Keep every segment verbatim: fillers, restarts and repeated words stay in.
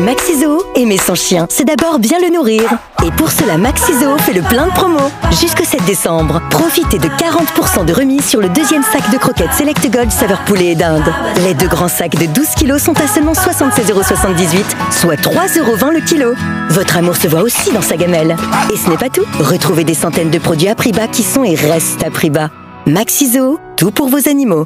Maxiso, aimer son chien, c'est d'abord bien le nourrir. Et pour cela, Maxiso fait le plein de promos. Jusqu'au sept décembre, profitez de quarante pour cent de remise sur le deuxième sac de croquettes Select Gold saveur poulet et dinde. Les deux grands sacs de douze kilos sont à seulement soixante-seize euros soixante-dix-huit, soit trois euros vingt le kilo. Votre amour se voit aussi dans sa gamelle. Et ce n'est pas tout. Retrouvez des centaines de produits à prix bas qui sont et restent à prix bas. Maxiso, tout pour vos animaux.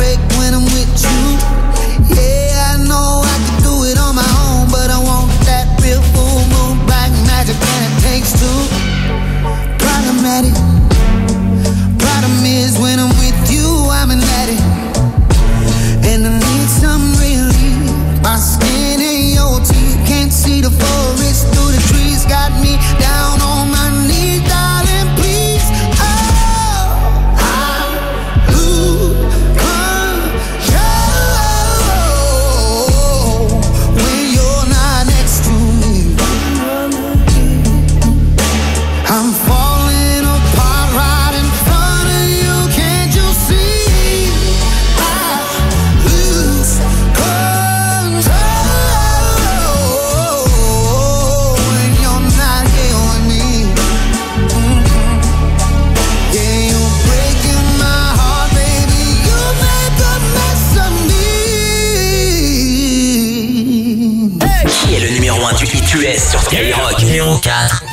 Problematic. Problem is when I'm with you, I'm an addict, and I need some relief. My skin ain't your teeth, can't see the forest through the trees. Got me down on my knees, darling, please. Oh, I lose control when you're not next to me. I'm falling apart right in front of you. Can't you see? I lose control when you're not here with me. Mm-hmm. Yeah, you're breaking my heart, baby. You make a mess of me. Hey! Qui est le numéro un du hit U S sur Skyrock? Numéro quatre.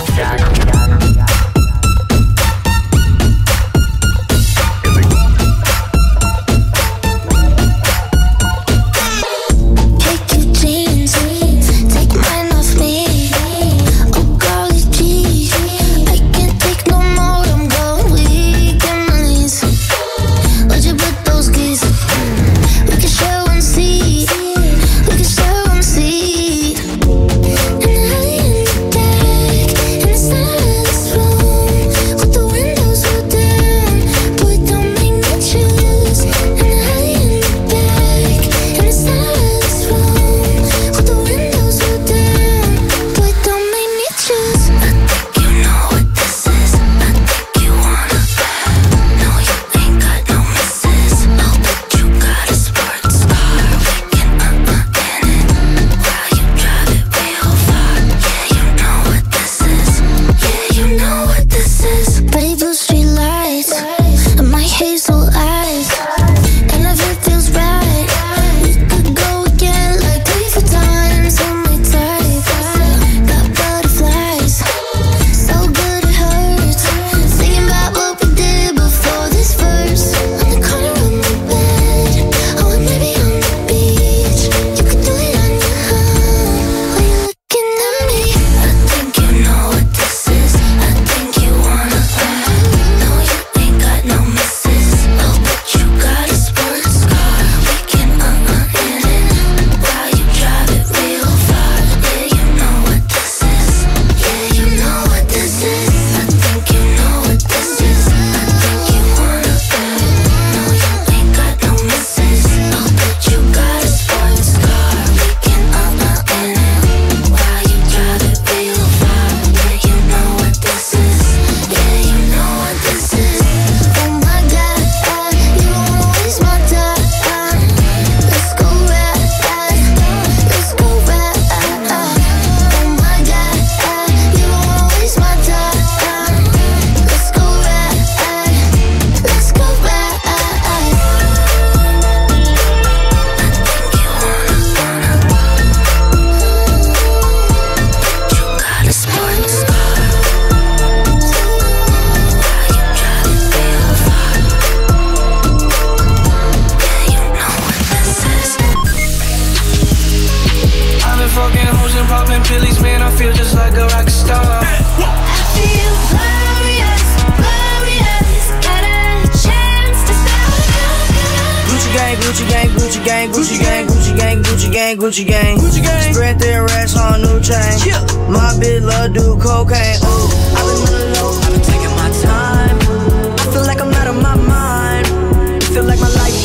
Gucci gang, Gucci gang. Spread their racks on new chain. Yeah. My bitch love do cocaine. Ooh, I've been on the low, I've been taking my time. I feel like I'm out of my mind. Feel like my life.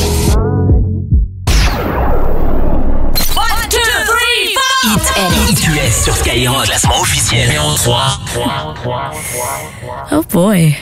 One, two, three, four. Hit U S sur Skyrock, classement officiel. Numéro trois. Oh boy.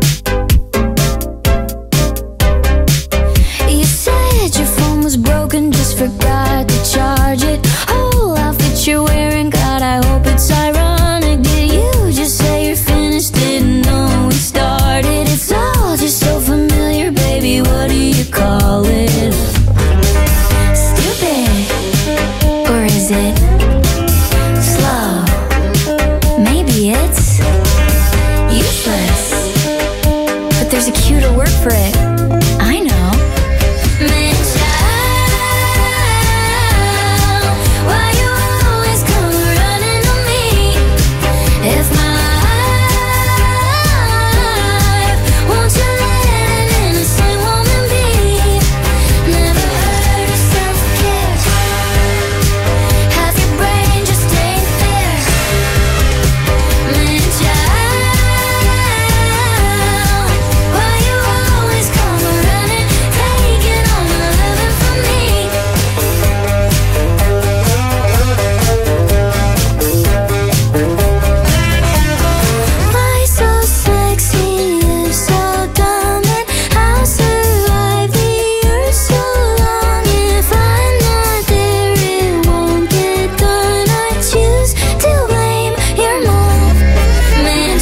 You said your phone was broken. just forgot to charge it. Whole outfit you're wearing, God, I hope it's ironic. Did you just say you're finished? Didn't know we started. It's all just so familiar, baby, what do you call it? Stupid, or is it slow? Maybe it's useless, but there's a cuter word for it. I know. Man, child, why you always come running to me? If my life, won't you let an innocent woman be? Never heard of self-care. Half your brain just ain't there. Man, child, why you always come running, taking all my loving from me? Why so sexy, you so dumb, and how survive the earth so long? If I'm not there, it won't get done. I choose to blame your mom. Man,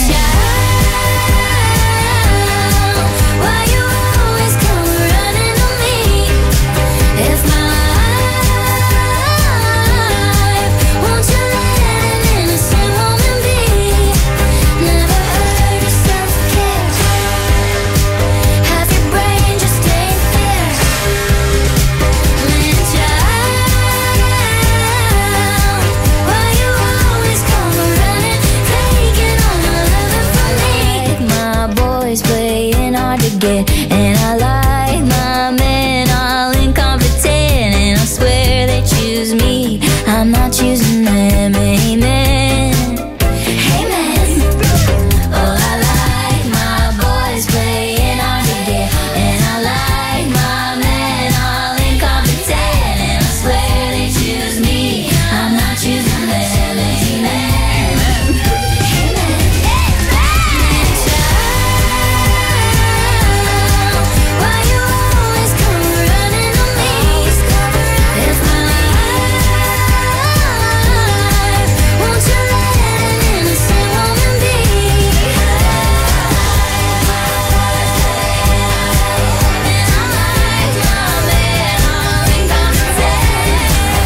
child, why you always come running to me? If my life, won't you let an innocent woman be? Never heard of self-care. Half your brain just ain't there. Man, child, why you always come running, taking all my loving from me? My boys playing hard to get, and I like my men all incompetent, and I swear they choose me, I'm not choosing them. Amen. Amen. Oh, I like my boys playing hard to get, and I like my men all incompetent, and I swear they choose me, I'm not choosing them. Amen. Why you always come running to me? If my life, won't you let an innocent woman be? And I like my man all incompetent.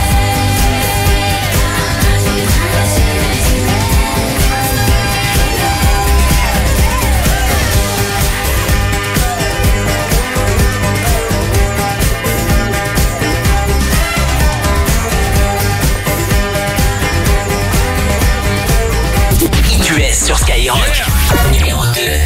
Qui tu es sur Skyrock. Numéro deux.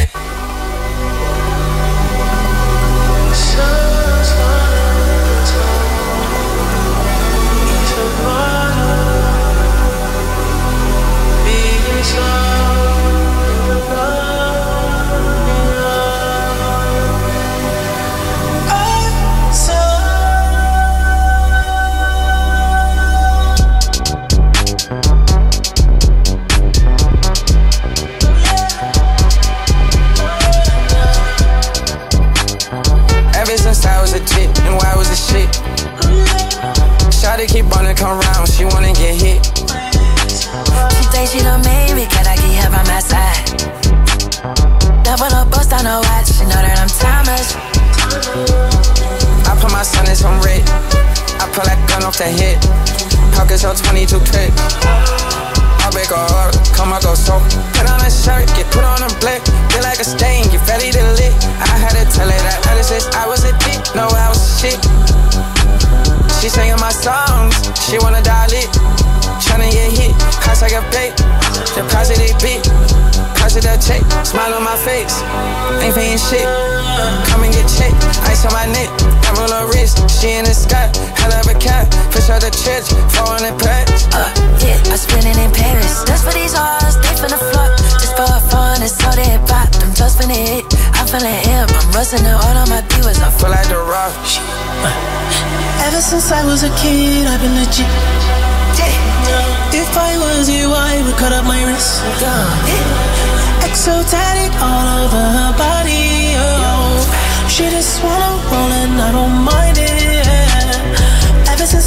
Ever since I was a chick, knew I was a shit. Shawty keep wanna come round, she wanna get hit. She thinks she done made me, can I get her by my side? Double up, bust on her watch, she know that I'm timeless. I put my son in some red. I pull that gun off the hip. Pockets on twenty-two clip. I break her heart, come I go so. Put on a shirt, get put on a blick. Feel like a stain, get ready to lit. I had to tell her that ever since I was a dick. No, I was shit. She singing my songs, she wanna dial it. Tryna get hit, house like a bait. Deposit a beat, deposit a check. Smile on my face, ain't paying shit. Come and get checked, ice on my neck. I roll her wrist, she in the sky. Hell of a cat, fish out the church, four hundred packs. Uh, yeah, I spend it in Paris. That's for these hoes, they finna flood. Just for fun, it's all they pop. Them just finna hit, I'm feeling hip. I'm rusting it all on my viewers. I Feel like the rock. Ever since I was a kid, I've been legit. If I was you, I would cut up my wrist. Exotic all over her body, oh. She just wanna roll and I don't mind it. Ever since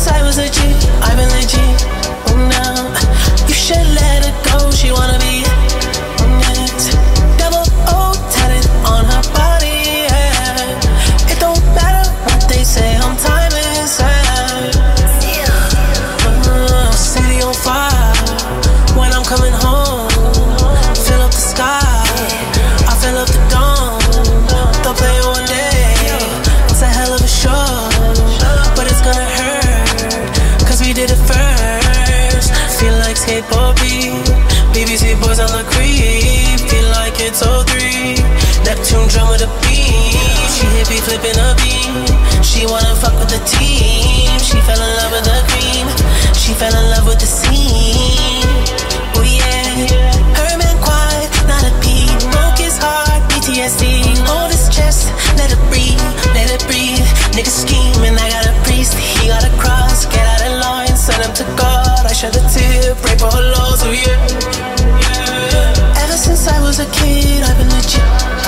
with a beam. She hit me flipping a beam. She wanna fuck with the team. She fell in love with the cream. She fell in love with the scene. Oh yeah. Her man quiet, not a peep. Broke his heart, P T S D. Hold his chest, let it breathe, let it breathe. Nigga scheming, I got a priest. He got a cross, get out of line. Send him to God, I shed a tear. Pray for her loss, oh yeah. Ever since I was a kid, I've been legit.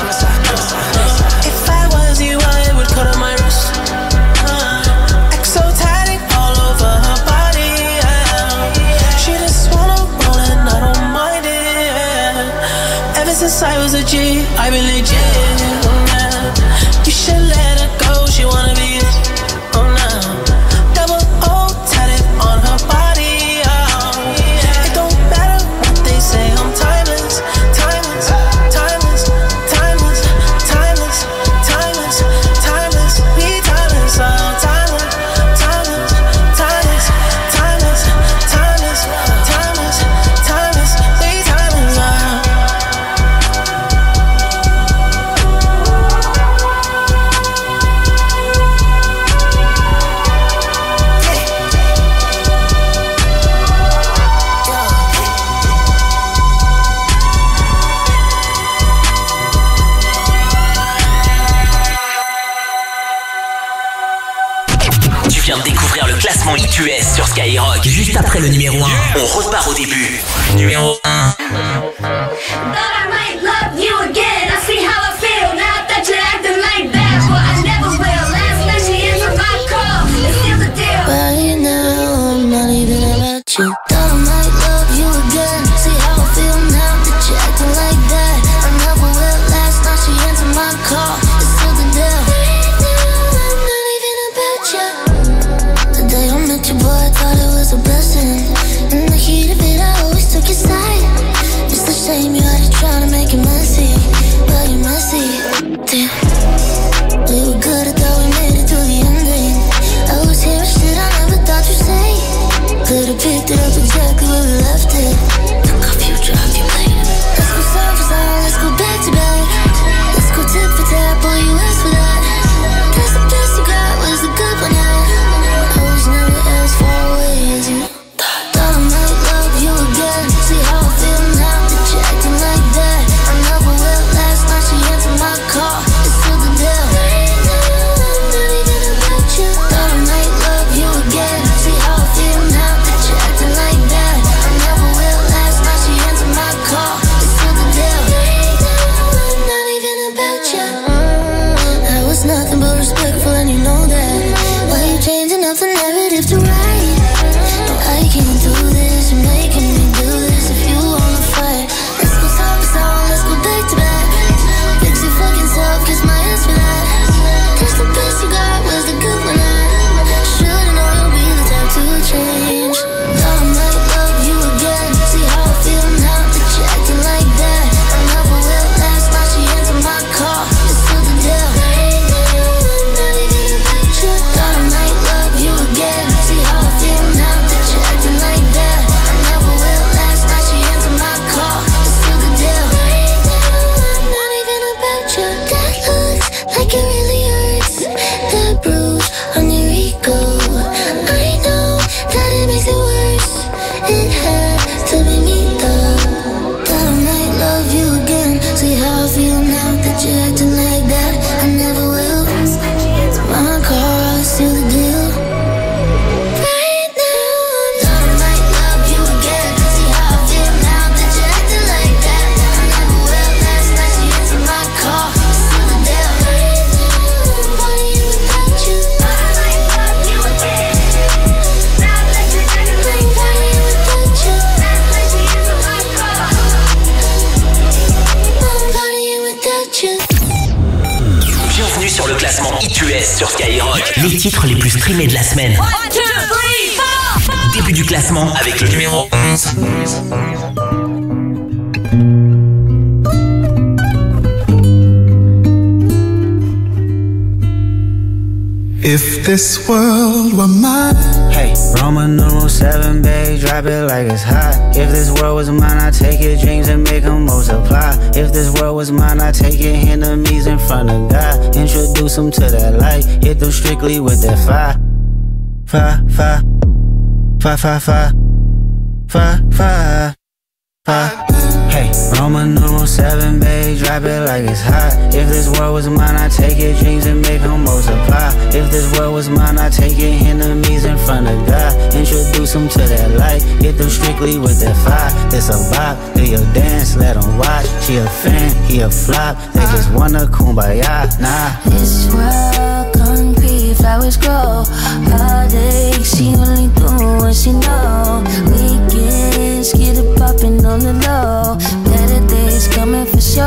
If I was you, I would cut on my wrist. uh, Exotic all over her body, yeah. She just wanna roll and I don't mind it, yeah. Ever since I was a G, I've been legit, yeah. You should let her go, she wanna be it, oh no. Double O tatted on her body, yeah. It don't matter what they say, I'm timeless, timeless, timeless, timeless, timeless, timeless, timeless, we timeless, oh, timeless, timeless, timeless, timeless, timeless, timeless, timeless, we timeless, oh. Tu viens de découvrir le classement I T U S sur Skyrock. Juste après le numéro un, on repart au début. Numéro un. Right now, I'm not even about you. Thought I might love you again. See how I feel now that you're acting like that. I never will. Last night she answered my call. It's still the deal. Right now, I'm not even about you. The day I met you, boy, I thought it was a blessing. In the heat of it, I always took your side. It's a shame you had to try to make it messy. Well, you're messy. Damn. We were good, I thought we made it through the ending. I was hearing shit I never thought you'd say. Could've picked it up exactly where we left it. Took our future off your plate. Let's go side for side, let's go back to back. Let's go tip for tap, boy, you asked for that. Guess the best you got was the good one. I was never as far away as you thought. Thought I might love you again. See how I feel now that you're acting like that. I never will. Last night she answered my call. It's still the deal. Right now, I'm not even about you. Thought I might love you again. See how I feel now that you're acting like that. I never will. Last night she answered my call. It's still the deal. Right now, I'm not even about you. I was nothing but respectful and you know that. Why you changing up the narrative to right? No, I can't do this. You're making me do this. If you wanna fight, let's go side by side. Let's go back to back. Fix your fucking self, kiss my ass for that. Guess the best you got was the good one. I should've known you'll be the type to change. Thought I might love you again. See how I feel now that you're acting like that. I never will. Last night she answered my call. It's still the deal. Right now, I'm not even about you. Thought I might love you again. See how I feel now that you're acting like that. I never will. Last night she answered my call. It's still the deal. Right now, I'm not even about you. That looks like it really hurts. That bruise on your ego. I know that it makes it worse. It had to be me though. Thought I might love you again. See how I feel now that you're acting like that. I never will. My car, still the deal. Right now, thought I might love you again. See how I feel now that you're acting like that. I never will. Last night she answered my call. Still the deal. Right now, I'm partying without you. Thought I might love you again. Now that you're acting like that. I'm partying without you. Last night she answered my call. I'm partying without you. Bienvenue sur le classement I T U S sur Skyrock. Les titres les plus streamés de la semaine. One, two, three, four. Début du classement avec le numéro onze. If this world were mine, Hey, Roman numeral seven, babe, drop it like it's hot. If this world was mine, I'd take your dreams and make them multiply. If this world was mine, I'd take your enemies in front of God. Introduce them to that light, hit them strictly with that fire. Fire, fire, fire, fire, fire, fire, fire, fire. Hey, Roman numeral seven, babe, drop it like it's hot. If this world was mine, I'd take your dreams and make them multiply. If this world was mine, I'd take your enemies in front of God. Introduce them to that light, hit them strictly with that fire. This a bop, do your dance, let them watch. She a fan, he a flop, they just wanna kumbaya, nah. This world concrete, flowers grow. Heartache, she only do what she know. Weekends, get it poppin' on the low. Better days coming for sure.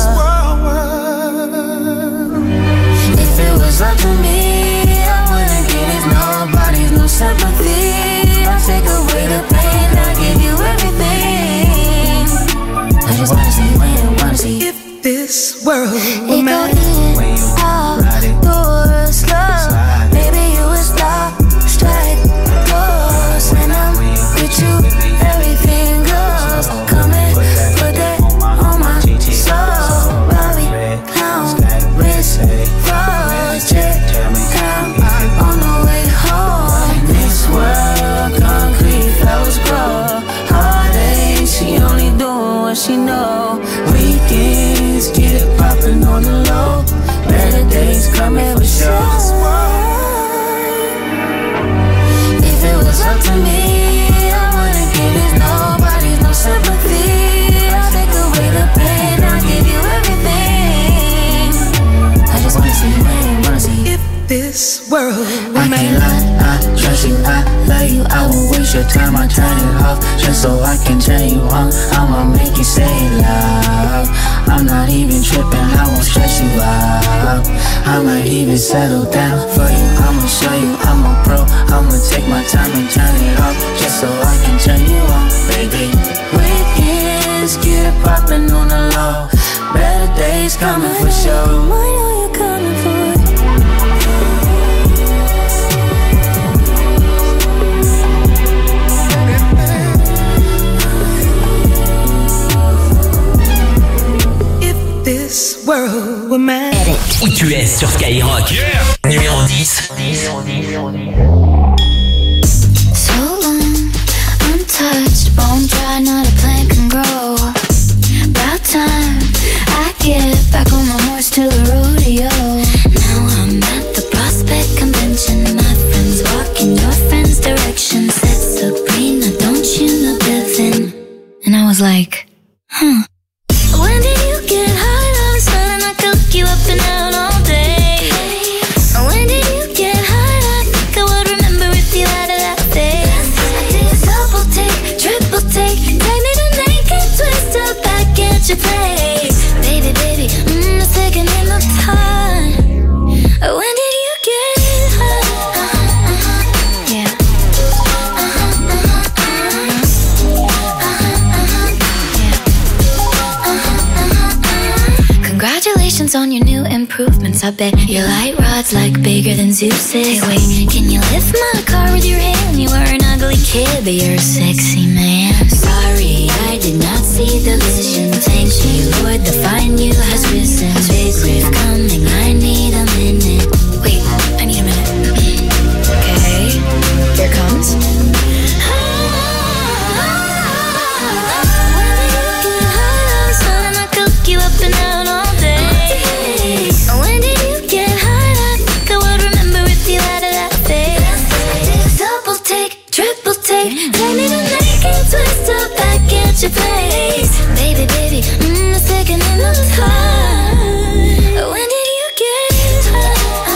If it was up to me, I wouldn't give it nobody's no sympathy. I'll take away the pain, I'll give you everything. I just wanna see, wanna, wanna see. If this world were it mine, go in, out, door, slow. Maybe you would stop, strike, pose. When I'm with you, everything goes. Come and put that on my soul. Bobby, clown, wrist, froze, check, down on the way home. This world, concrete, flowers grow. Heartache, she only doing what she know. Weekends, get it poppin' on the low. Better days coming for sure. If it was up to me, I wouldn't give it nobody's no sympathy. I'll take away the pain, I'll give you everything. I just wanna see, wanna see. if this world were I mine, can't lie, I trust you, I love you. I will waste your time, I turn it off just so I can turn you on. I'ma make you say it loud. I'm not even tripping, I won't stress you out. I might even settle down for you. I'ma show you I'm a pro. I'ma take my time and turn it off just so I can turn you on, baby. Weekends, get it poppin' on the low. Better days coming for sure. I know you're coming for it. this world were mine. Où tu es sur Skyrock? Yeah. Numéro dix. So long, untouched, bone dry, not a plant can grow. About time I get back on my horse to the rodeo. Now I'm at the Prospect Convention. My friends walk in your friend's direction. Said Sabrina, don't you know Devin? And I was like, huh. When did you get high? All of a sudden I could look you up and down all day. When did you get high? I think I would remember if you had it that day. I did a double take, triple take. Take me to naked, twist up back at your place. Baby, baby, mm, the second in the time. When did you get high? Yeah. Congratulations on your new improvements. I bet your light rod's like bigger than Zeus's. Hey, wait, can you lift my car with your hand? You were an ugly kid, but you're a sexy man. Sorry, I did not see the vision. Thank you, Lord, the fine you has risen. Big riff coming, I need a minute. Wait, I need a minute. Okay, here it comes. You up and down all day. When did you get high? I think I would remember if you had it that face. Double take, triple take. Take me to naked, twist up back at your place. Baby, baby, mm, the second in the time. When did you get high?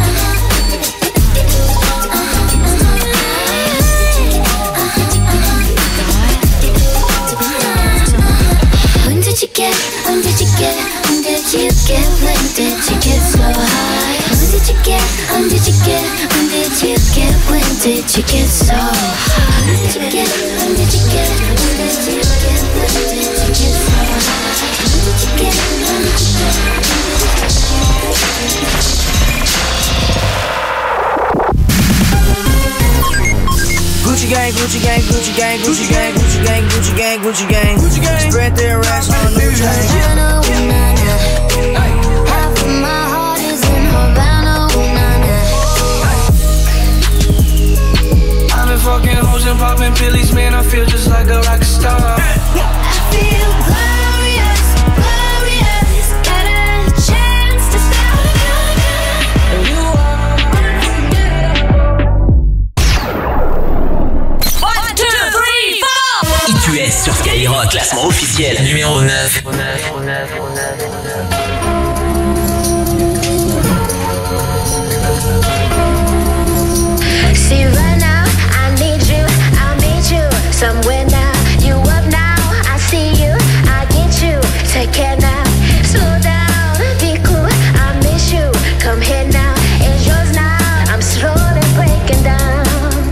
When did you get, when did you get, when did you get, when did you get so high? When did you get, when did you get, when did you get, when did you get so high? When did you get, when did you get, when did you get, when did you get so high? When did you get, when did you get, Gucci gang, Gucci gang, Gucci gang, Gucci gang, Gucci gang, Gucci gang, Gucci gang, Gucci gang. Spread their racks on new chain. Half of my heart is in Havana, ooh, nah, nah. I've been fucking hoes and popping pillies, man, I feel just like a rock star. I feel glorious, glorious. Got a chance to start again. You are One, two, three, four. I T U S sur Skyrock, classement officiel numéro neuf. See right now, I need you, I'll meet you somewhere now. You up now, I see you, I get you. Take care now, slow down, be cool, I miss you. Come here now, it's yours now. I'm slowly breaking down.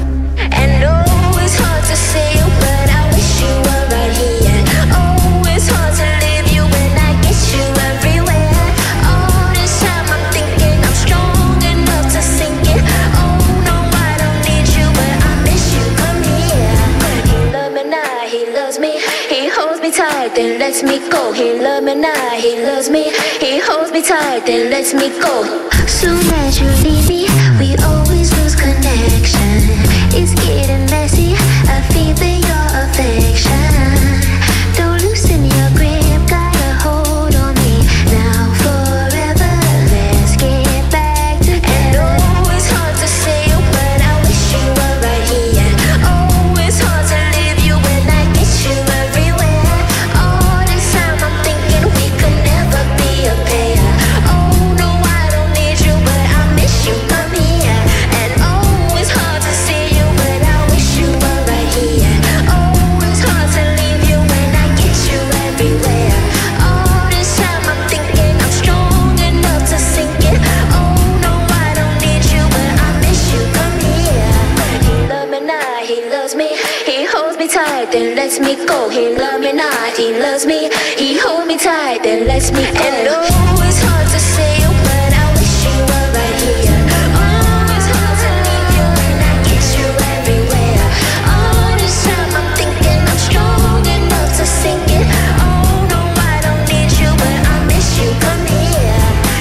And oh, it's hard to see you, but I wish you were right here. Oh, it's hard to leave you when I get you everywhere. All this time I'm thinking I'm strong enough to sink it. Oh no, I don't need you, but I miss you. Come here. He loves me now, he loves me. He holds me tight, then lets me go. He loves me now, he loves me. He holds me tight, then lets me go. Soon as you leave me, we always lose connection. It's getting messy, I feel your affection. Don't loosen your grip, got a hold on me. Now forever, let's get back together. And oh, it's hard to say you, but I wish you were right here. Oh, it's hard to leave you when I get you everywhere. All this time I'm thinking we could never be a pair. Oh no, I don't need you, but I miss you. Come here. And oh, it's hard to see you, but I wish you were right here. Oh, it's hard to leave you when I get you everywhere. All this time I'm thinking I'm strong enough to sink it. Oh no, I don't need you, but I miss you. Come here. He loves me now, he loves me. He holds me tight, then lets me go. He loves me not, he loves me. He holds me tight, then lets me go. And oh, it's hard to say you, but I wish you were right here. Oh, it's hard to leave you when I get you everywhere. All this time I'm thinking I'm strong enough to sink it. Oh no, I don't need you, but I miss you. Come here.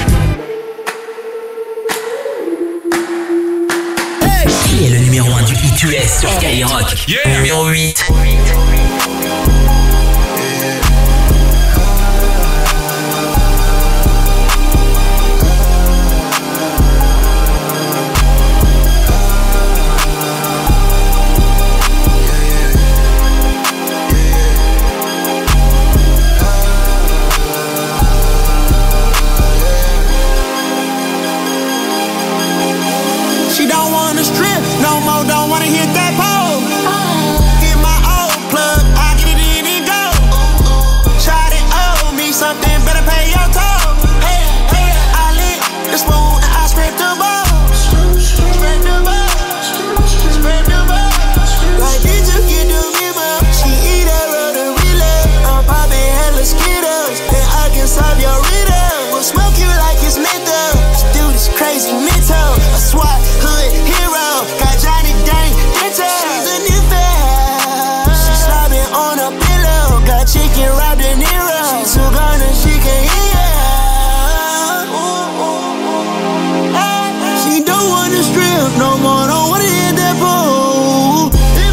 Qui est le numéro un du I T U S sur Skyrock? Numéro huit. She don't wanna strip no more, don't wanna hit that pole. Get my old plug, I get it in and go. Try to owe me something, better pay your toll. Hey, hey, I lick the spoon and I scrape the bowl. Scrape the bowl, scrape the bowl. Like did you get the memo? She eat that rotary relay. I'm popping hella Skittles, and I can solve your riddle. We'll smoke you like it's menthol. This dude is crazy mental. A SWAT hood hero, got Johnny Dang dental. She's a new fan. She's slobbing on a pillow, got chicken wrapped in Nero. She's so gone and she can't hear. She don't wanna strip no more, don't wanna hit that pool.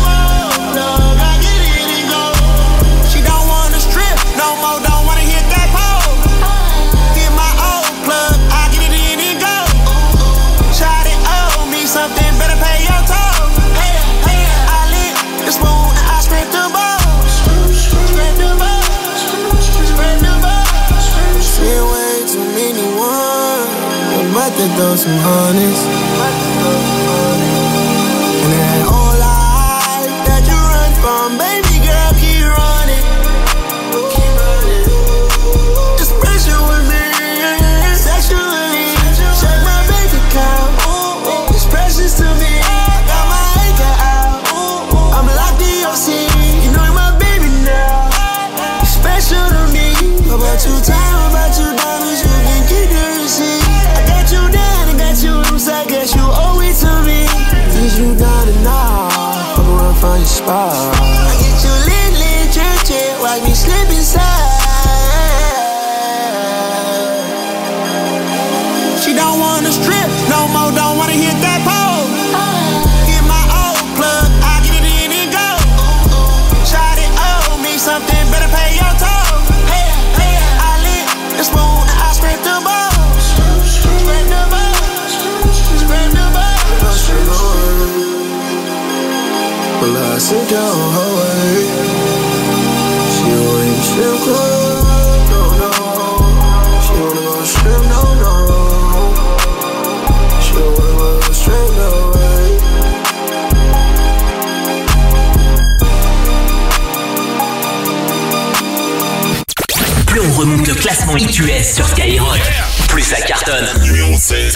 She don't wanna strip no more, don't wanna hit that pole. Get my old plug, I get it in and go. Try to owe me something, better pay your toll. Hey, hey, I lick the spoon and I scrape the bowl. Scrape the bowl, scrape the bowl. Seen way too many ones, I'm about to throw some honeys. And that whole life that you run from, baby girl, keep running. Keep running. It's pressure with me, sexually. Check my bank account, it's precious to me. I got my anchor out, I'm locked in your seat. You know you're my baby now, you're special to me. About you time, about you diamonds, you can keep the receipt. I got you down, I got you loose, I guess you on your spot. I get you lit, lit, drip, drip, watch me slip inside. She don't wanna strip no more, don't wanna hit that pole. Get my old plug, I get it in and go. Shot it, owe me something, better pay your toll. Hey, hey, I lit the spoon and I scrape the balls. Scrape the balls, scrape the balls. Well, I sit down her way. She wanna go strip club, no, no. She wanna go strip, no, no. Plus on remonte le classement I T U S sur Skyrock, plus ça cartonne. Numéro seize.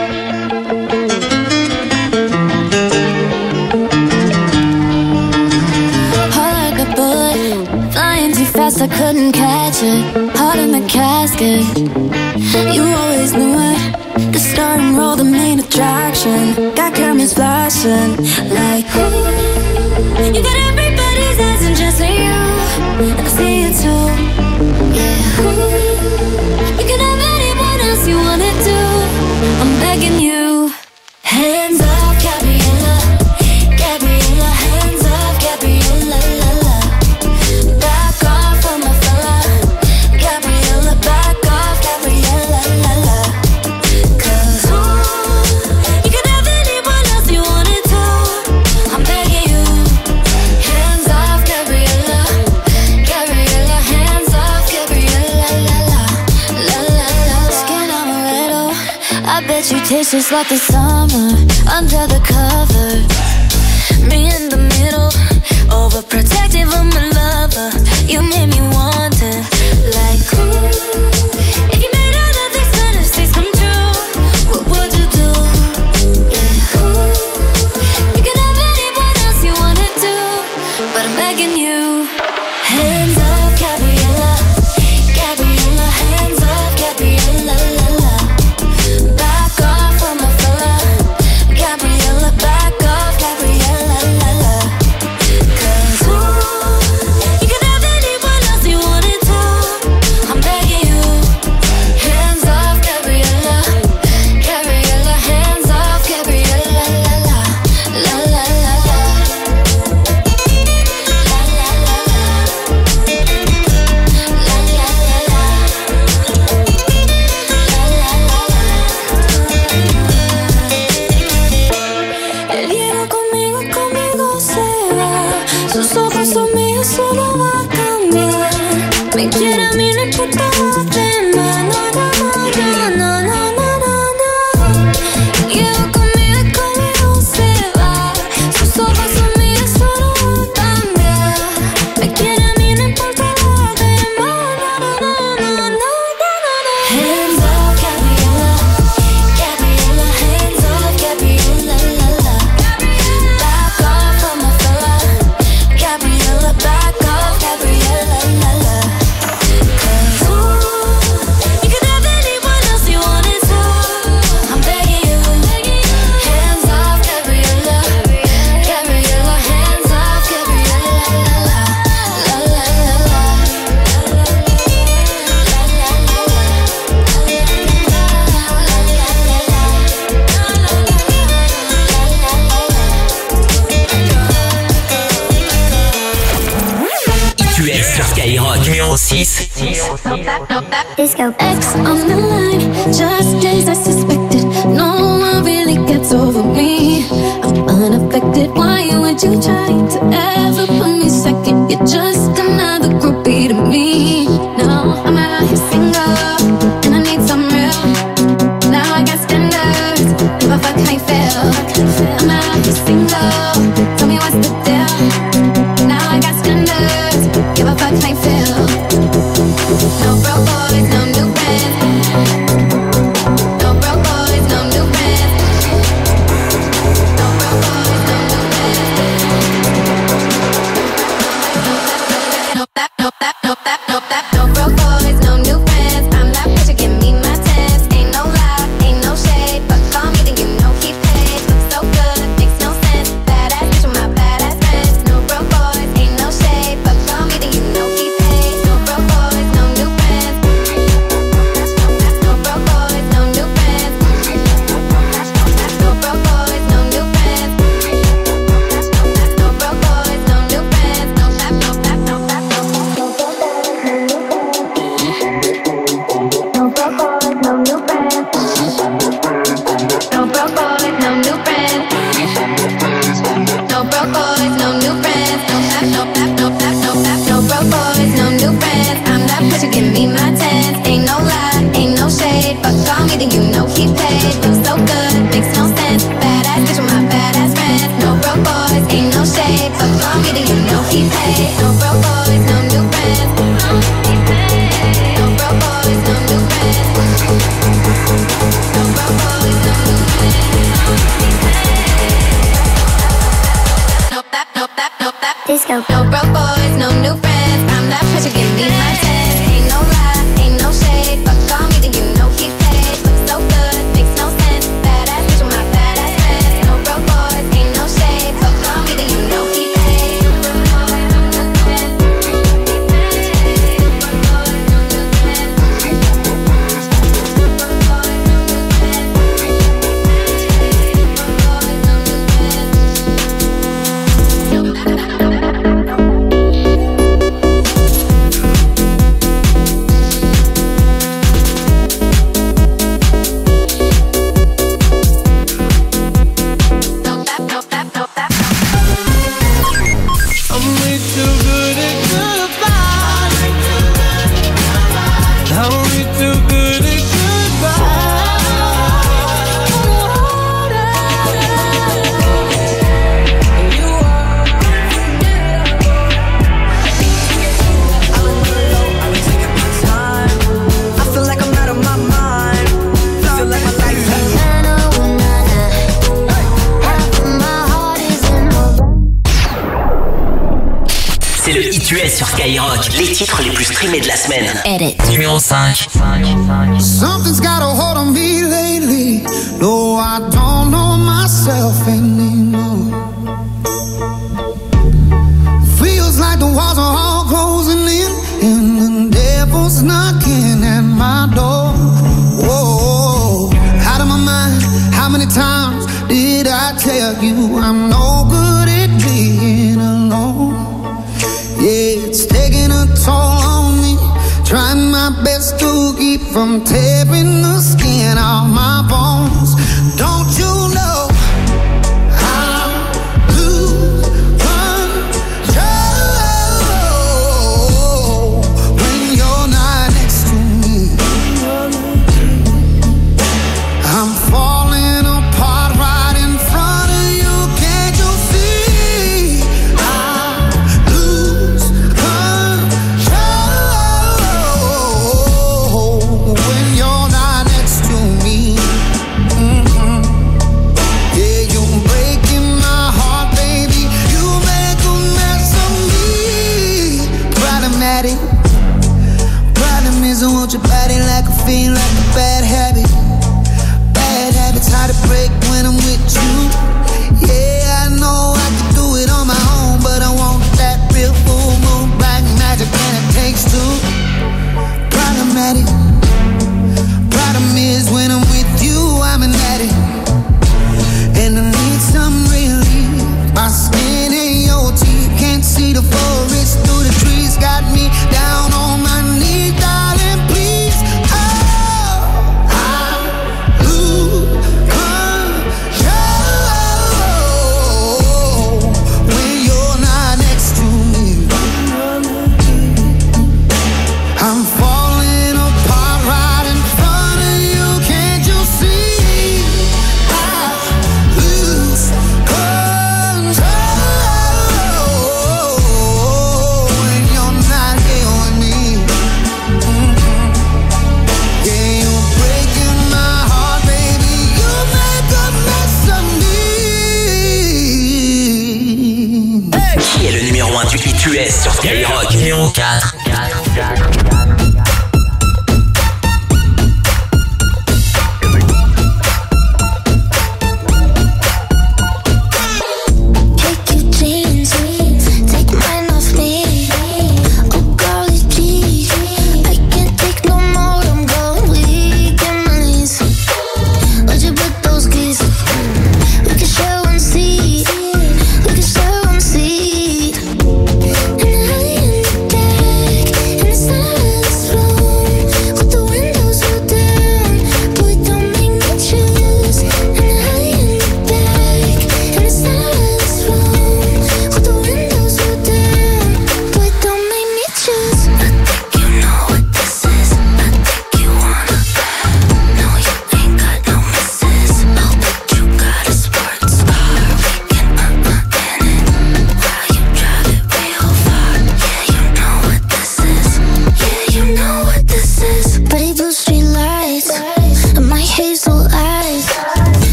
Like a bullet, flying too fast, I couldn't catch it. Heart in the casket, you always knew it. The star and roll, the main attraction. Got cameras flashing like ooh. You got everybody's eyes and just like you, and I see it too. Yeah, ooh. You can have anyone else you wanna do. I'm begging you. Hands up, Gabriella, Gabriella. Hands up, Gabriella, la la. Back off from my fella, Gabriella. Back off, Gabriella, la la. Cause ooh, you can have anyone else you wanna do. I'm begging you. Hands off, Gabriella, Gabriella. Hands off, Gabriella, la la, la la la. Skin amaretto, I bet you taste just like the summer under the cover. Me in the middle, overprotective of my lover. You made me wonder, like ooh, if you made all of these fantasies come true, what would you do? Yeah, ooh, you can have anyone else you wanna do, but I'm begging you. Hands up, Gabriella, Gabriella. Hands up, Gabriella, la la. Back off from my fella, Gabriella. Back off, Gabriella, la la. Cause ooh, you can have anyone else you wanna do. I'm begging you. Hands off, Gabriella, Gabriella. Hands off, Gabriella, la la, la la la la. La la la la. La la la la. Él llega conmigo, conmigo se va. Sus ojos son míos, solo va a cambiar. Me quiere a mí, no importa lo demás. No, no, no, no, no, no, no, no. Llega conmigo, conmigo se va. Sus ojos son míos, solo va a cambiar. Me quiere a mí, no importa lo demás. No, no, no, no, no, no, no. Hands up, Gabriella, Gabriella. Hands up, Gabriella, la la. Back off from my fella, Gabriella. Back off, Gabriella, la la. Cause ooh, you can have anyone else you wanna do. I'm begging you. Hands off, Gabriella, Gabriella. Hands off, Gabriella, la la, la la la la. I T U S sur Skyrock, numéro six. Disco X on the line, just as I suspected. No one really gets over me. I'm unaffected. Why would you try to ever put me second? You're just another groupie to me. No, I'm out here single, and I need some real. Now I got standards. Give a fuck how you feel. I'm out here single. Tell me what's the deal. Now I got standards. Give a fuck how you feel. No broke boys, no new friends. No broke boys, no new friends. No broke boys, no new friends. No that, no that, no that, no that. No broke boys, no new friends. I'm that bitch, you give me my tens. Ain't no lie, ain't no shade, but call me then you know he paid. Looks so good, makes no sense. Badass bitch with my badass friends. broke boys, no new friends. No pap, no pap, no pap, no pap, no broke boys, no new friends. I'm that bitch, you give me my tens. Ain't no lie, ain't no shade. Fuck call me, then you know he paid. Feels so good, makes no sense. Badass bitch with my badass friends. No broke boys, ain't no shade. Fuck call me, then you know he paid. No broke boys, no new friends. No broke boys, no new friends. No broke boys, no new friends. No pap, no pap, no pap. Disco. No broke boys, no new friends. I'm that bitch, you give me my tens. Ain't no lie, ain't no shade. Fuck call me, then you know he paid. Looks so good, makes no sense. Badass bitch with my badass friends. No broke boys, ain't no shade. Fuck call me, then you know he paid. No broke boys, no new friends. Sur Skyrock, les titres les plus streamés de la semaine. Edit. Numéro cinq. Something's got a hold on me lately. No, I don't know myself anymore. Feels like the walls are all closing in, and the devil's knocking at my door. Whoa, out of my mind. How many times did I tell you I'm no good at being alone? Yeah, it's taking a toll on me. Trying my best to keep from tearing the skin off my bones. Don't you know I lose control when you're not next to me? I'm falling apart right in front of you. Can't you see? I lose control when you're not next to me. Mm-hmm. Yeah, you're breaking my heart, baby. You make a mess of me. Problematic. Problem is I want your body like a fiend, like a bad habit. Bad habits hard to break when I'm with you. Yeah, I know I can do it on my own, but I want that real full moon black magic, and it takes two. Problematic. Problem is when I'm with you, I'm an addict, and I need some relief. My skin ain't your teeth, can't see the forest through the trees. Got me down on my knees, darling, please. Oh, I lose control when you're not next to me. I'm falling apart right in front of you. Can't you see? I lose control when you're not here with me. Mm-hmm. Yeah, you're breaking my heart, baby. You make a mess of me. Qui est le numéro un du hit U S sur Skyrock? Numéro quatre. Take your jeans, take mine off me. Oh golly geez, I can't take no more. I'm going weak in my knees. Where'd you put those keys? We can share one seat. We can share one seat. And the alley in the back, and it's not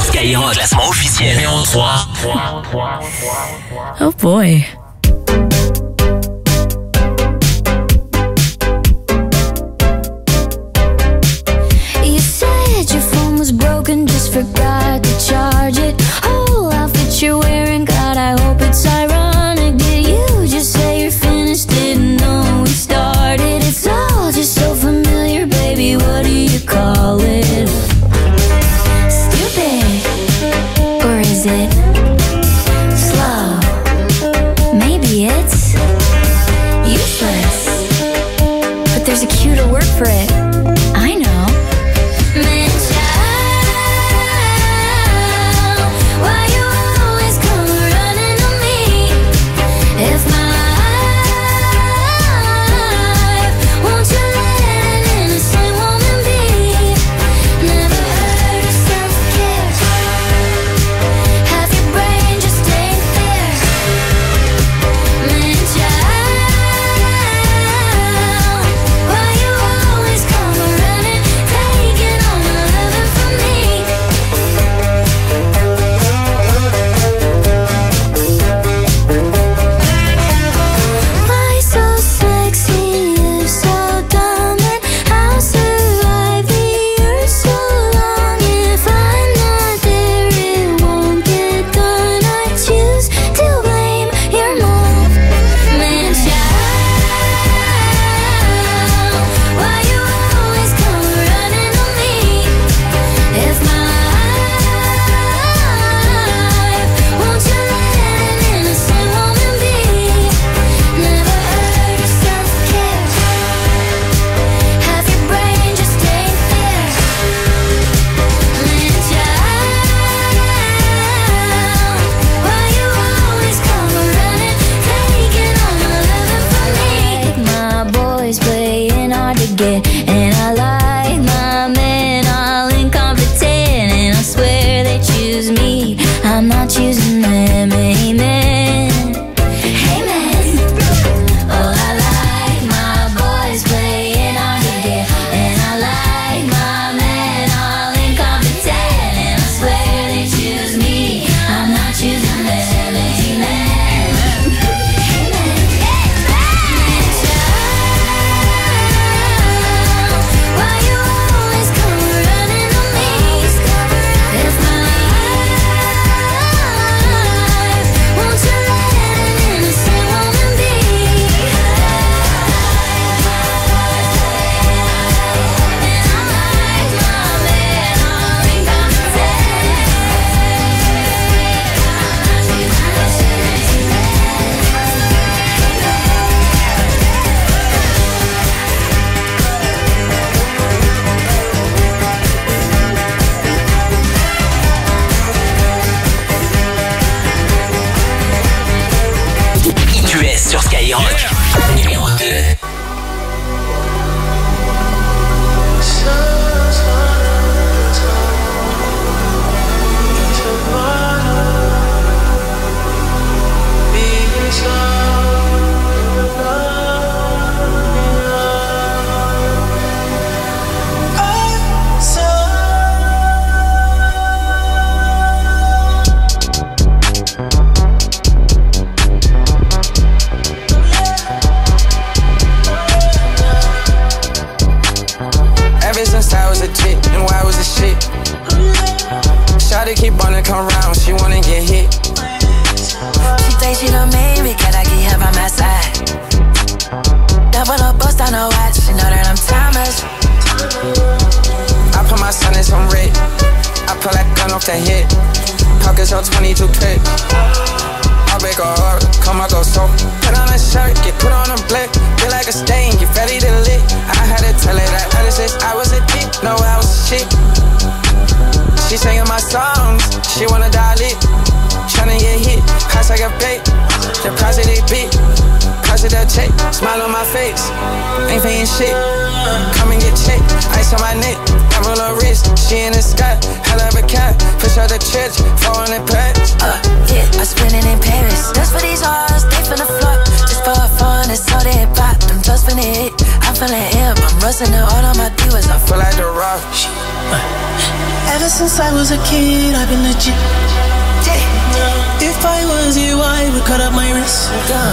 sur Skyrock. Classement officiel. Numéro trois. Oh boy. You said your phone was broken, just forgot to charge it. Whole outfit you're wearing, God, I hope it's ironic. Did you just say you're finished? Didn't know we started. It's all just so familiar, baby. What do you call it? Stupid, or is it slow? Maybe it's useless, but there's a cuter word for it. I know. Man, child, why you always come running to me? If my life, won't you let an innocent woman be? Never heard of self-care. Half your brain just ain't there. Man, child, why you always come running, taking all my loving from me? Why so sexy, you so dumb, and I'll survive the earth so long. If I'm not there, it won't get done. I choose to blame your mom. Man, child, why you always come running to me? If my life, won't you let an innocent woman be? Never heard of self-care. Half your brain just ain't there. Man, child, why you always come running, taking all my loving from me? My boys playing hard to get, and I like my men all incompetent, and I swear they choose me, I'm not choosing them. Amen. Amen. Oh, I like my boys playing hard to get, and I like my men all incompetent, and I swear they choose me, I'm not choosing them. Amen. Why you always come running to me? If my life, won't you let an innocent woman be? And I like my men all incompetent. Tu es sur Skyrock. Numéro deux. Ever since I was a chick, knew I was a shit. Shawty keep wanna come round, she wanna get hit. She thinks she done made me, can I get her by my side? Double up, bust on her watch, she know that I'm timeless. I put my son in some red. I pull that gun off the hip. Pockets on twenty-two clip. I break her heart, come I go so. Put on a shirt, get put on a blick. Feel like a stain, get ready to lit. I had to tell her that other since I was a dick. No, I was a shit. She singing my songs, she wanna dial it. Tryna get hit, hot like a bait. The price of they beat, price of that check. Smile on my face, ain't paying shit. Come and get checked, ice on my neck. I roll her wrist, she in the sky. Hell of a cat, push out the church, four hundred packs. Uh, yeah, I spend it in Paris. That's for these hoes, they finna fuck. Just for fun, it's all they pop. Them just finna hit. I'm feeling ill, I'm rusty. trusting in all of my divas. I feel like the rock. Ever since I was a kid, I've been legit. If I was you, I would cut up my wrist.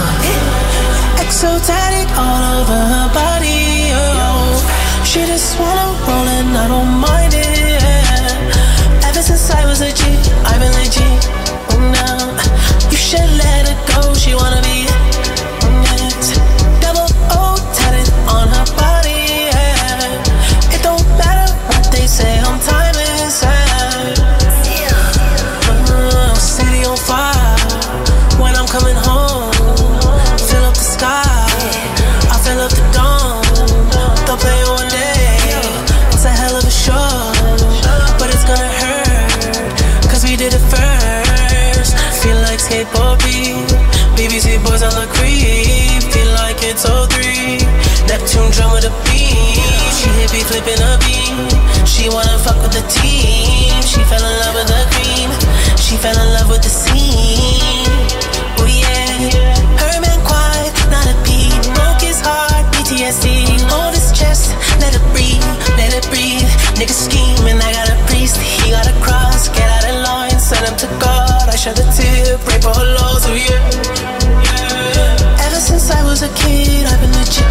Exotic all over her body. Oh, she just wanna roll and I don't mind it. Ever since I was a G, I've been legit. Oh, now you should let her go. She wanna be yes. Double O tatted on her body. Yeah. It don't matter what they say, I'm timeless. Yeah. Uh, city on fire when I'm coming home. Fill up the sky, I fill up the dome. They'll play one day. It's a hell of a show, but it's gonna hurt, cause we did it first. Feel like skateboard beat, B B C boys on the creep. Feel like it's oh three, Neptune drum with a beat. She hit me flipping a beat, she wanna fuck with the team. She fell in love with the cream, she fell in love with the scene. Oh yeah, her man quiet, not a peep. Broke his heart, P T S D. Hold his chest, let it breathe, let it breathe. Nigga scheming, I got a priest, he got a cross. Get out of line, send him to God. I shed a tear, pray for her lows, oh yeah, yeah. Ever since I was a kid, I've been legit.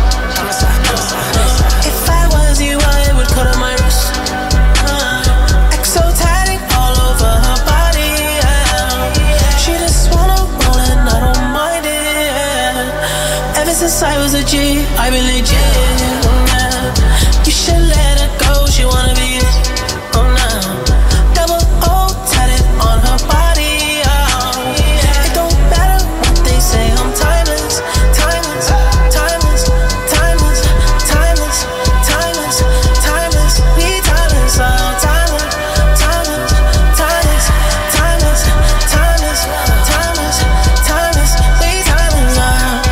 If I was you, I would cut on my wrist. Exotic all over her body. Yeah. She just wanna roll and I don't mind it. Yeah. Ever since I was a G, I've been legit. Yeah. You should let her go, she wanna be it. Oh no, double O tatted on her body. Oh. It don't matter what they say, I'm timeless, timeless, timeless, timeless, timeless, timeless, timeless. We timeless, oh, timeless, timeless, timeless, timeless, timeless, timeless, timeless. We timeless, oh.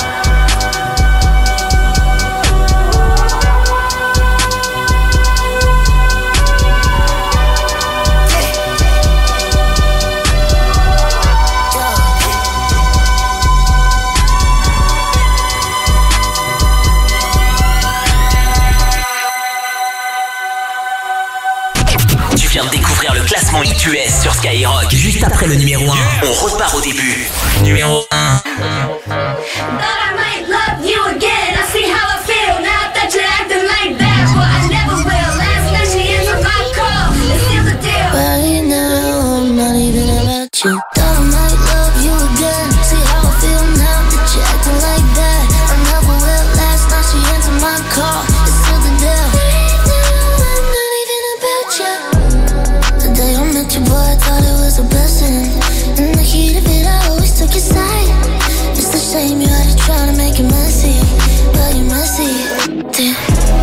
Tu viens de découvrir le classement I Q S sur Skyrock. Juste après le numéro un, on repart au début. Numéro un. Thought I might love you again. I see how I feel now that you're acting like that. But I never will. Last night she answered my call. It's still the deal. Right now, I'm not even about you. Thought I might love you again. See how I feel now that you're acting like that. I never will. Last night she answered my call. It's still the deal. Right now, I'm not even about you. The day I met you, boy, I thought it was a blessing. In the heat of it, I always took your side. It's the shame you had to try to make it messy, but you're messy. Damn.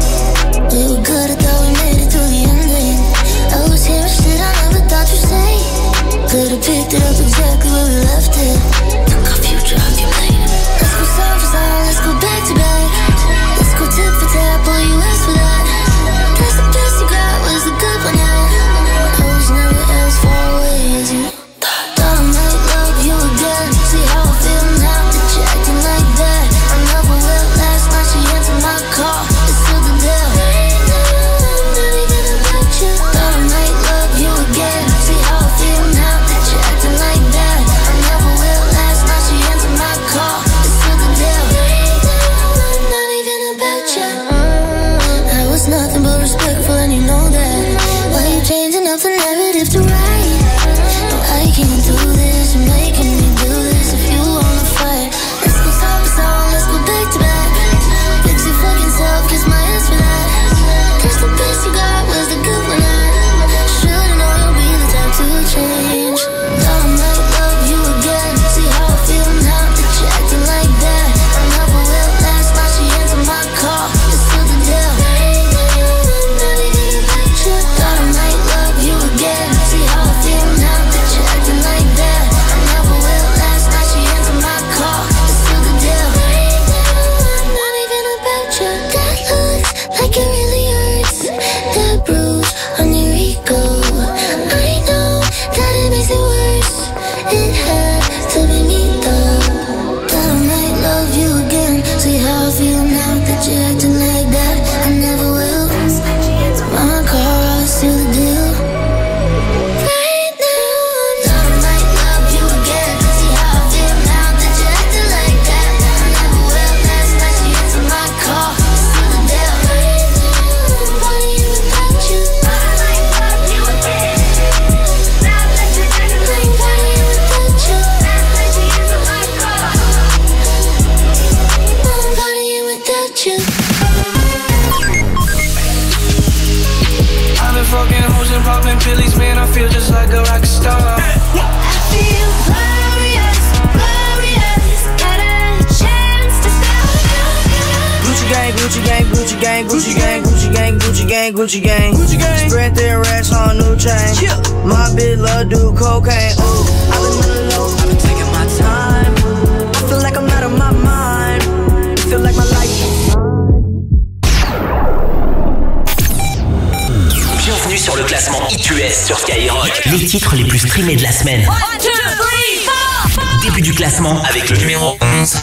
We were good, I thought we made it through the ending. I was hearing shit I never thought you'd say. Could've picked it up exactly where we left it. Took our future off your plate. Let's go side for side, let's go back to back. Let's go tip for tap, boy, you asked for that. Guess the best you got was the good one, yeah. I was never as far away as you. Thought I might love you again. See how I feel now that you're acting like that. I never will. Last night she answered my call. It's still the deal. Right now, I'm not even about you. Thought I might love you again. See how I feel now that you're acting like that. I never will. Last night she answered my call. It's still the deal. Right now, I'm not even about you. I was nothing but respectful and you know that. Why you changing up the narrative to right? No, I can't do this. You're making me do this. If you wanna fight, let's go side by side. Let's go back to back. Fix your fucking self, kiss my ass for that. Guess the best you got was the good one. I should've known you'll be the type to change. Thought I might love you again. See how I feel now that you're acting like that. I never will. Last night she answered my call. It's still the deal. Right now, I'm not even about you. Thought I might love you again. See how I feel now that you're acting like that. I never will. Last night she answered my call. It's still the deal. Right now, I'm not even about you. That looks like it really hurts. That bruise on your ego. I know that it makes it worse. It had to be me though. Thought I might love you again. See how I feel now that you're acting like that. I never gang, Gucci gang, Gucci gang, Gucci gang, Gucci gang, Gucci gang. Spread their racks on new chain. My bitch love do cocaine. Ooh, I've been on the low, I've been taking my time. I feel like I'm out of my mind. Feel like my life. Bienvenue sur le classement I T U S sur Skyrock. Les titres les plus streamés de la semaine. One, two, three, four. Début du classement avec le numéro onze.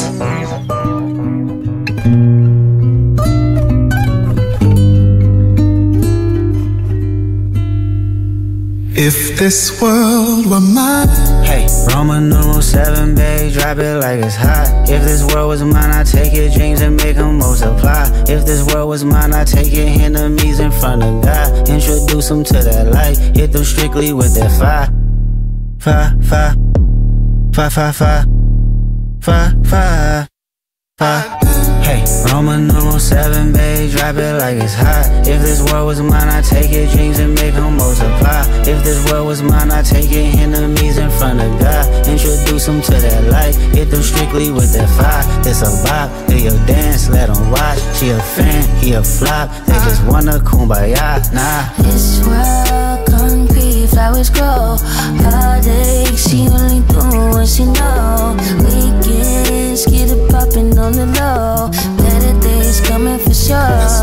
If this world were mine. Hey, Roman numeral seven, babe, drop it like it's hot. If this world was mine, I'd take your dreams and make them multiply. If this world was mine, I'd take your enemies in front of God. Introduce them to that light, hit them strictly with that fire. Fire, fire, fire, fire, fire, fire, fire, fire. Hey, Roman numeral seven, babe, drop it like it's hot. If this world was mine, I'd take your dreams and make them multiply. If this world was mine, I'd take your enemies in front of God. Introduce them to that light, hit them strictly with that fire. It's a vibe, they your dance, let them watch. She a fan, he a flop, they just wanna kumbaya, nah. This world concrete, flowers grow. Heartache, she only do what she know. Weekends, get it poppin' on the low. Better days coming for sure.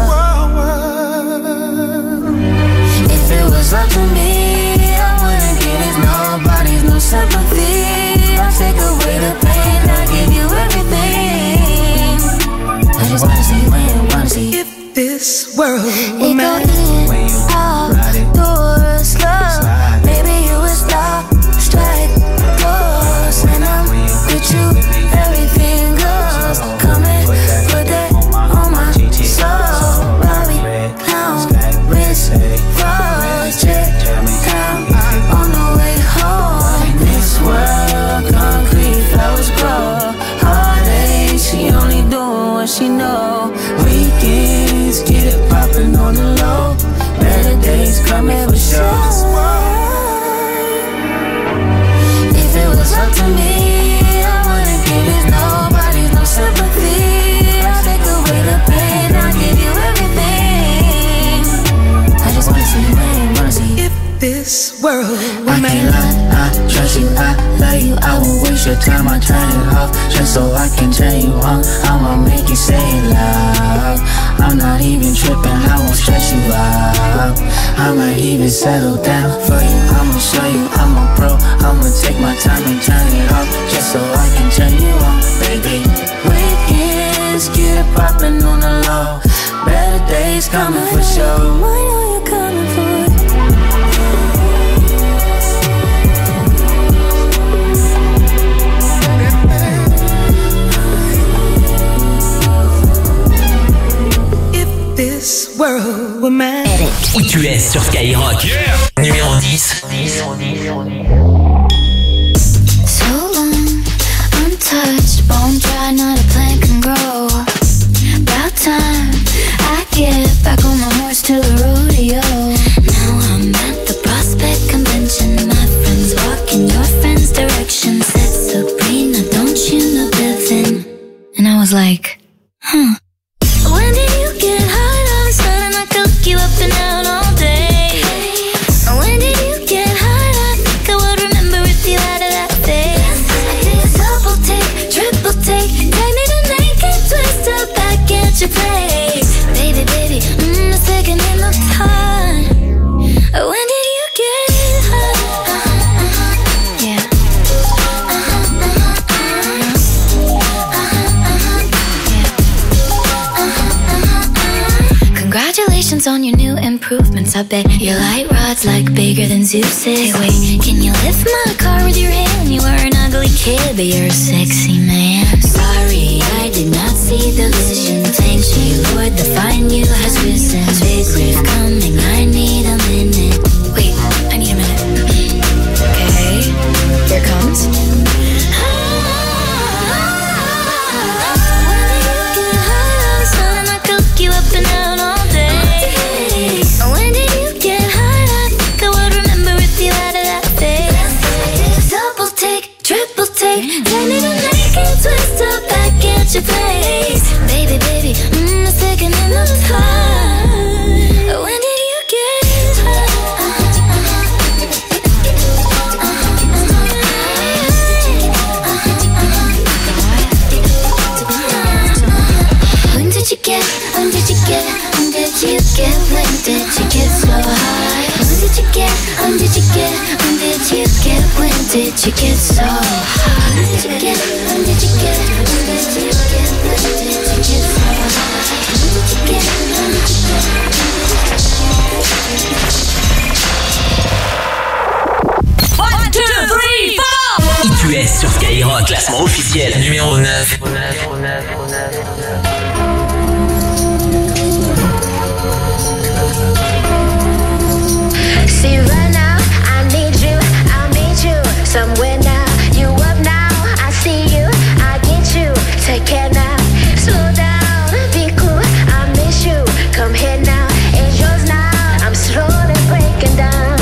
If it was up to me, I wouldn't give it nobody's no sympathy. I'll take away the pain, I'll give you everything. I just wanna see when, wanna see If this world were it mine. go in, out, door, slow. Maybe you would stop, strike, pose. And I'm with you, everything goes. Come and put that on my soul. Robbie, clown, wrist, froze, check, down, on the way home. This world, concrete, flowers grow. Heartache, she only doing what she know. Weekends, get it poppin' on the low. Better days coming for sure. If it was up to me, I wouldn't give it nobody's no sympathy. I'll take away the pain, I'll give you everything. I just wanna see you win, wanna see you. If this world were I mine. can't lie, I trust you, I love you. I won't waste your time, I turn it off just so I can turn you on. I'ma make you say it loud. I'm not even tripping, I won't stress you out. I might even settle down for you. I'ma show you I'm a pro. I'ma take my time and turn it off just so I can turn you on, baby. Weekends, get it poppin' on the low. Better days coming for sure. I know you're coming for it. This world were mine. I T U S sur Skyrock. Yeah. Numéro dix. So long, untouched, bone dry, not a plant can grow. About time I get back on my horse to the rodeo. Now I'm at the Prospect Convention. My friends walk in your friend's direction. Said Sabrina, don't you know Devin? And I was like, huh. When did you get hot all of a sudden? I could look you up and out all day. When did you get hot? I think I would remember if you had it that face. Double take, triple take, take me to naked, twist up back at your place. Baby, baby, mm, the second in the time. When did you get hot? Uh-huh, uh-huh, yeah. Uh-huh, uh-huh, uh-huh. Congratulations on your new improvements. I bet your light rod's like bigger than Zeus's. Hey, wait, can you lift my car with your hand? You were an ugly kid, but you're a sexy man. Sorry, I did not see the vision. Thank you, Lord, the fine you has risen. Big riff coming, I need a minute. Wait, I need a minute. Okay, here it comes. You up and out all day. When did you get hot? I think I would remember if you had it that face. Double take, triple take, take me to naked, twist up back at your place. Baby, baby, mm, a second in the did you get so high? When did you get, when did you get, when did you get, when did you get so high? When did you get, when did you get? one, two, three, four I T U S sur Skyrock, classement officiel numéro neuf. See right now, I need you, I'll meet you somewhere now. You up now, I see you, I get you. Take care now, slow down, be cool, I miss you. Come here now, it's yours now. I'm slowly breaking down.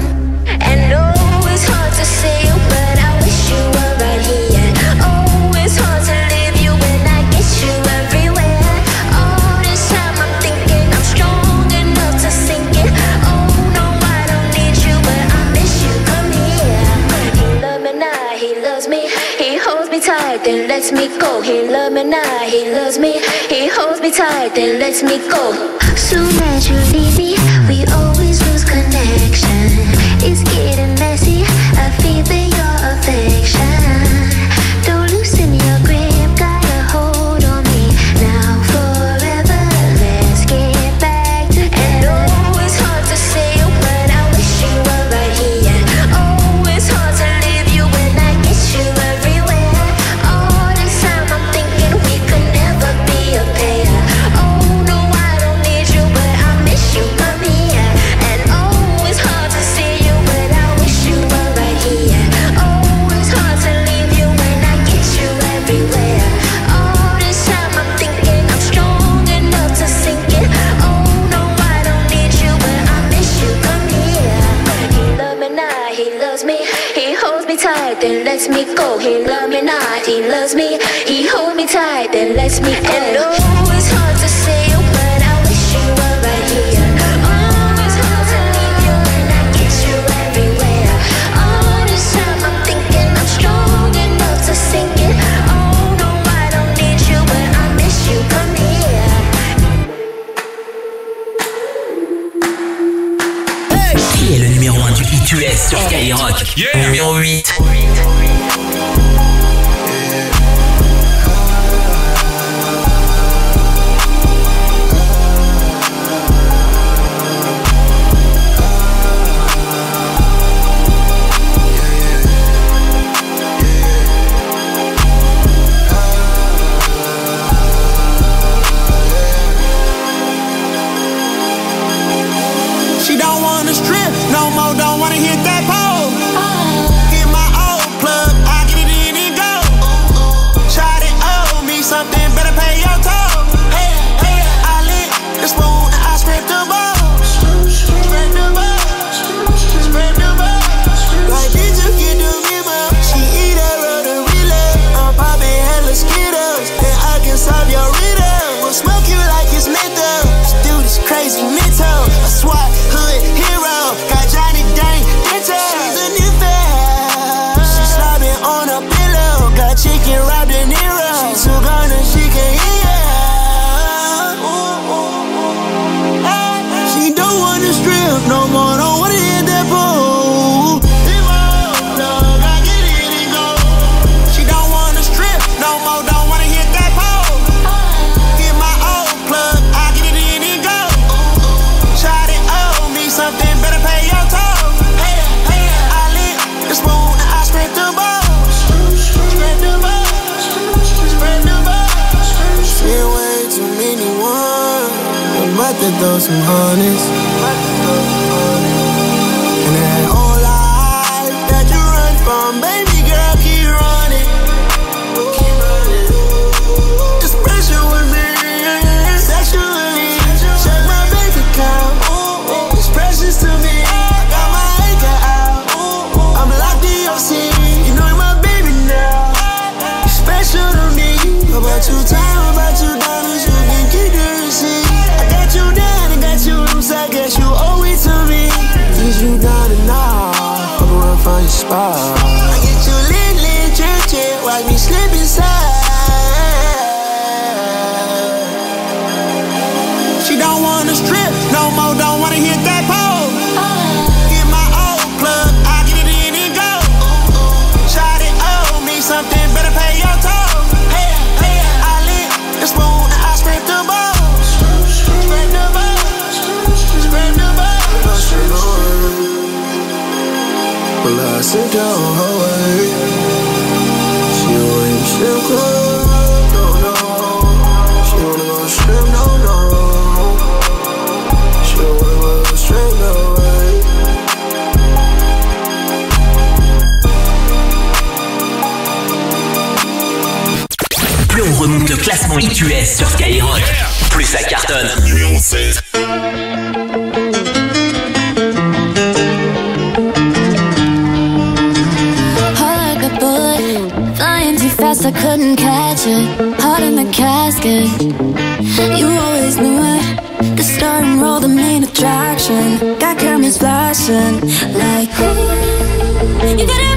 And oh, it's hard to see you, but I wish you were right here. Oh, it's hard to leave you when I get you everywhere. All this time I'm thinking I'm strong enough to sink it. Oh no, I don't need you, but I miss you. Come here. He loves me now, he loves me. He holds me tight, then lets me go. He loves me now, he loves me. He holds me tight, then lets me go. Soon as you leave me, we always lose connection. It's getting messy, I feel your affection. Don't loosen your grip, got a hold on me. Now forever, let's get back together. And oh, it's hard to say you, but I wish you were right here. Oh, it's hard to leave you when I get you everywhere. All this time I'm thinking we could never be a pair. Oh no, I don't need you, but I miss you. Come here. And oh, it's hard to see you, but I wish you were right here. Oh, it's hard to leave you when I get you everywhere. All this time I'm thinking I'm strong enough to sink it. Oh no, I don't need you, but I miss you. Come here. He loves me now, he loves me. He holds me tight, then lets me go. He loves me not, he loves me. He holds me tight, then lets me go. And oh, it's hard to say you, but I wish you were right here. Oh, it's hard to leave you when I get you everywhere. All this time I'm thinking I'm strong enough to sink it. Oh no, I don't need you, but I miss you. Come here. Qui est le numéro un du I T U S sur Skyrock? Numéro huit. She don't wanna strip no more, don't wanna hit that pole. Get my old plug, I get it in and go. Try to owe me something, better pay your toll. Hey, hey, I lit the spoon and I scraped the bowl. Scrape the bowl, scrape the bowl. Like bitch, you get the memo. She eat that road relay. I'm popping hella Skittles, and I can solve your riddle. We'll smoke you like it's menthol. This dude is crazy mental. I SWAT hood hero, got Johnny Dang Dental. She's a new fan. She's slobbing on a pillow, got chicken wrapped in Nero. She's so gone and she can hear. She don't wanna strip no more, don't wanna hit that pole. She don't wanna strip no more, don't wanna hit that pole. Get my old plug, I get it in and go. Try to owe me something, better pay your toll. Hey, hey, I lit the spoon and I scrape the bowl. Scrape the bowl, scrape the bowl. Feel way too many ones, I'm about to throw some honeys. And that whole life that you run from, baby girl, keep running. Keep running. It's pressure with me, sexually. Check my bank account, it's precious to me. I got my acre out, I'm locked in your seat. You know you're my baby now, you're special to me. About your time, about your dollars, you can keep the receipt. I got you down, I got you loose, I guess you owe it to me. Is you down and now, I'm gonna run for your spot. I get you lit, lit, drip, drip, watch me slip inside. She don't wanna strip no more, don't wanna hit that pole. Get my old plug, I get it in and go. Well, I sit down her way. She wanna strip club, no, no. She wanna go strip, no, no. She wanna go strip, no way. Plus on remonte le classement I T U S sur Skyrock, plus ça cartonne. Numéro seize. I couldn't catch it, heart in the casket. You always knew it, the star and roll, the main attraction. Got cameras flashing like, ooh, you got it.